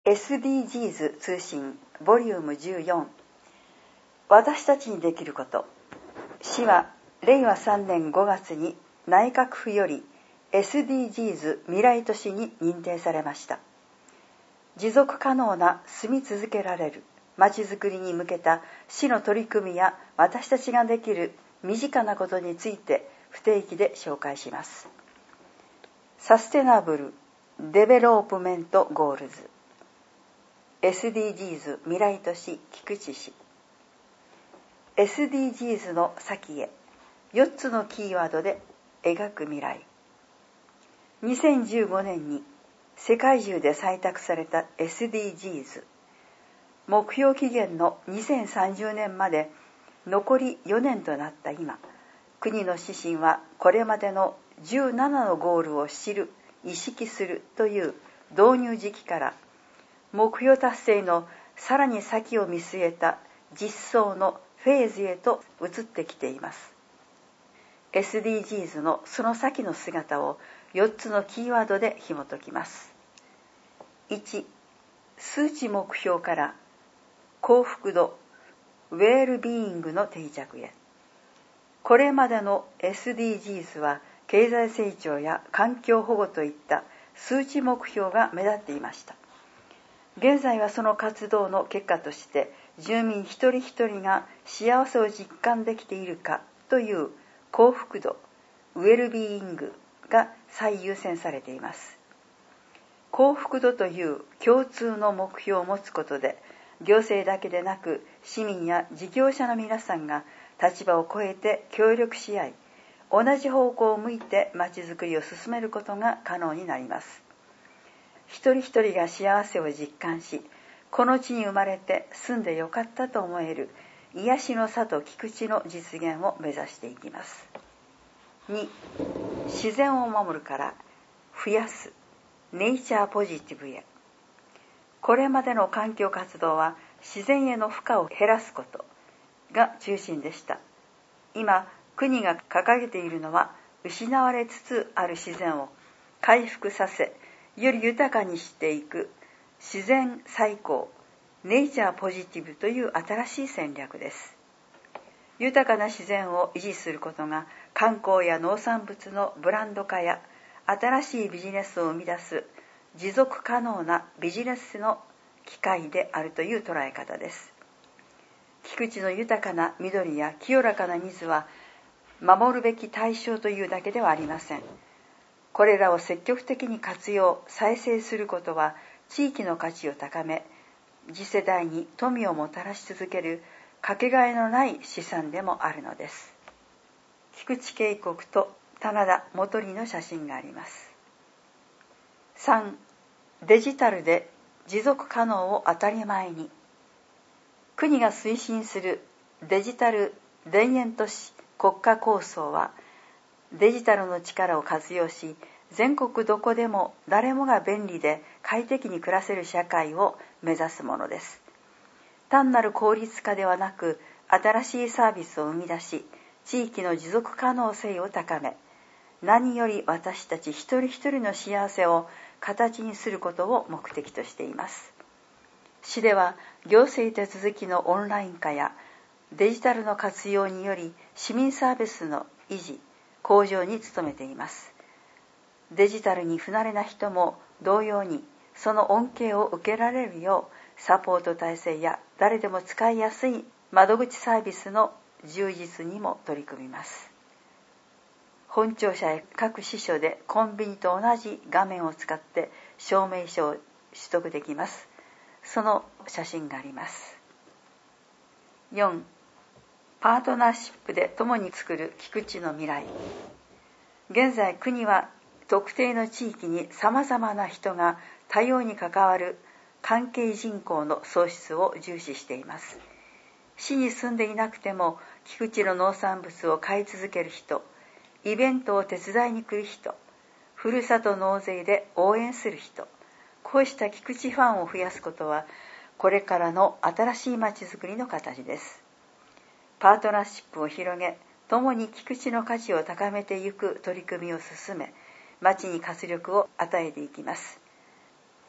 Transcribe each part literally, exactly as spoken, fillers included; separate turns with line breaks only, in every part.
エスディージーズ 通信ボリュームじゅうよん、私たちにできること。市はれいわさんねんごがつに内閣府より エスディージーズ 未来都市に認定されました。持続可能な住み続けられるまちづくりに向けた市の取り組みや私たちができる身近なことについて不定期で紹介します。サステナブルデベロープメントゴールズ、エスディージーズ 未来都市菊池市。 エスディージーズ の先へ、よっつのキーワードで描く未来。にせんじゅうごねんに世界中で採択された エスディージーズ、 目標期限のにせんさんじゅうねんまで残りよねんとなった今、国の指針はこれまでのじゅうななのゴールを知る、意識するという導入時期から目標達成のさらに先を見据えた実装のフェーズへと移ってきています。 エスディージーズ のその先の姿をよっつのキーワードで紐解きます。いち、数値目標から幸福度ウェルビーイングの定着へ。これまでの エスディージーズ は経済成長や環境保護といった数値目標が目立っていました。現在はその活動の結果として住民一人一人が幸せを実感できているかという幸福度ウェルビーイングが最優先されています。幸福度という共通の目標を持つことで、行政だけでなく市民や事業者の皆さんが立場を超えて協力し合い、同じ方向を向いてまちづくりを進めることが可能になります。一人一人が幸せを実感し、この地に生まれて住んでよかったと思える癒しの里菊池の実現を目指していきます。に、自然を守るから増やすネイチャーポジティブへ。これまでの環境活動は自然への負荷を減らすことが中心でした。今、国が掲げているのは、失われつつある自然を回復させ、より豊かにしていく自然再興ネイチャーポジティブという新しい戦略です。豊かな自然を維持することが観光や農産物のブランド化や新しいビジネスを生み出す持続可能なビジネスの機会であるという捉え方です。菊池の豊かな緑や清らかな水は守るべき対象というだけではありません。これらを積極的に活用・再生することは地域の価値を高め、次世代に富をもたらし続けるかけがえのない資産でもあるのです。菊池渓谷と棚田元利の写真があります。さん、デジタルで持続可能を当たり前に。国が推進するデジタル田園都市国家構想は、デジタルの力を活用し、全国どこでも誰もが便利で快適に暮らせる社会を目指すものです。単なる効率化ではなく、新しいサービスを生み出し、地域の持続可能性を高め、何より私たち一人一人の幸せを形にすることを目的としています。市では行政手続きのオンライン化やデジタルの活用により市民サービスの維持・向上に努めています。デジタルに不慣れな人も同様にその恩恵を受けられるようサポート体制や誰でも使いやすい窓口サービスの充実にも取り組みます。本庁舎や各支所でコンビニと同じ画面を使って証明書を取得できます。その写真があります。よん、パートナーシップで共に作る菊池の未来。現在、国は特定の地域にさまざまな人が多様に関わる関係人口の創出を重視しています。市に住んでいなくても菊池の農産物を買い続ける人、イベントを手伝いに来る人、ふるさと納税で応援する人、こうした菊池ファンを増やすことは、これからの新しいまちづくりの形です。パートナーシップを広げ、共に菊池の価値を高めていく取り組みを進め、町に活力を与えていきます。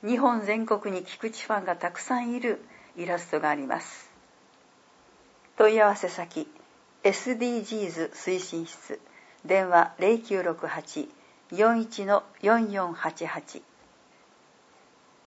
日本全国に菊池ファンがたくさんいるイラストがあります。問い合わせ先 エスディージーズ 推進室、電話 ゼロきゅうろくはち よんいちのよんよんはちはち